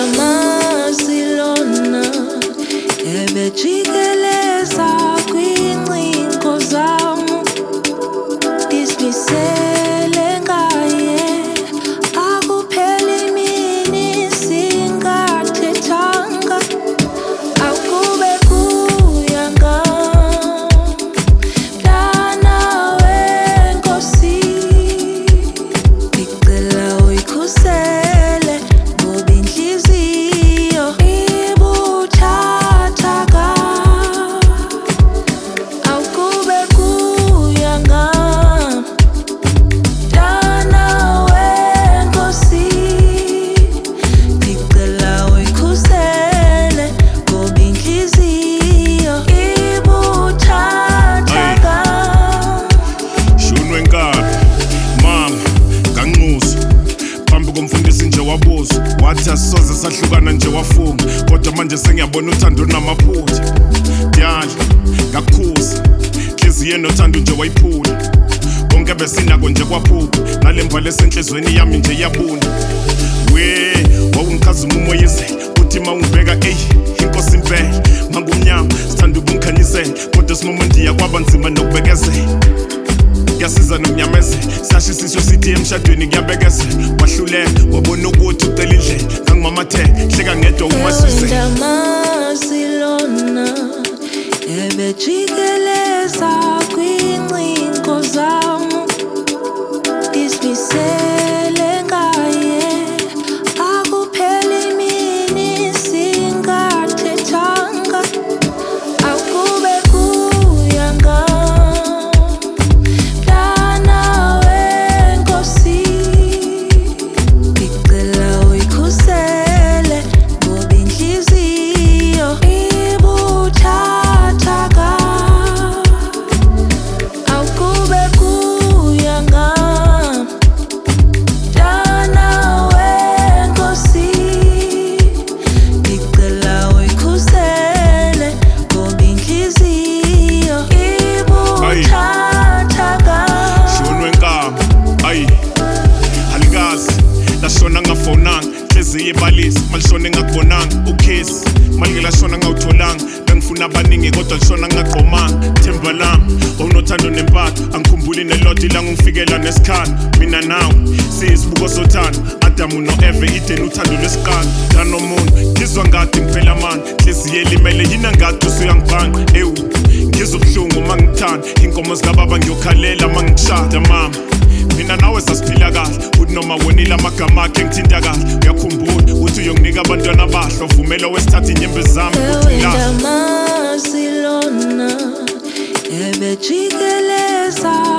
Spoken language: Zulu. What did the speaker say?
Barcelona, ebejikeleza kwincingo zami, isimisele ngaye, akupheli imini singathethanga, akube kuya ngam wenkosi, ngicela uyikhusele ngoba inhliziyo ibuthathaka, akube kuya ngam wenkosi, ngicela uyikhusele ngoba inhliziyo ibuthathaka. Shunwe nkani mama kanxusa phambi komfundisi nje wabuza wathi asisoze sahlukana nje wafunga kodwa manje sengiyabona uthando namaphutha dyala ngakhuza inhliziyo enothando nje wayiphula konke besinako nje kwaphupha nale mbhalo esenhlizweni yami nje yabuna we wawungikhazuma umoyizela uthi ma ungibheka inkosi impela mangumnyama sithanda ukungikhanyisela kodwa simomendiya kwaba nzima nokubekezela kuyasiza nomnyamezela sashisiso sithi emshadweni kuyabekezela wahluleka wabona ukuthi ucela indlela ngangimamatheka hleka ngedwa umasuzela Barcelona, ebejikeleza kwincingo zami, isimisele ngaye, akupheli imini singathethanga, akube kuya ngam wenkosi, ngicela uyikhusele ngoba inhliziyo ibuthathaka, akube kuya ngam wenkosi, ngicela uyikhusele ngoba inhliziyo ibuthathaka. Shunwe nkama ayi halikazi lashona ngafonanga inhliziyo ibalisa malishona ngakubonanga ukhesi malike lashona ngawutholanga bengifuna abaningi kodwa lishona ngaqomanga themba lami wawunothando nempatho angikhumbuli nelodi la ngifikela nesikhala mina nawe siyisibuko sothando Adamu no-Eve Eden uthando lwesiqala danomuntu ngizwa ngathi ngiphela amandla inhliziyo elimele yina ngathi usuyangibhanga ewu ngizwa ubuhlungu uma ngithanda inkomo zikababa ngiyokhalela uma ngikushada mama mina nawe sasiphila kahle uthi noma wonile amagama akhe ngithinta kahle uyakhumbula uthi uyonginika abantwana bahle ovumela wesithatha inyembezi zami Barcelona, ebejikeleza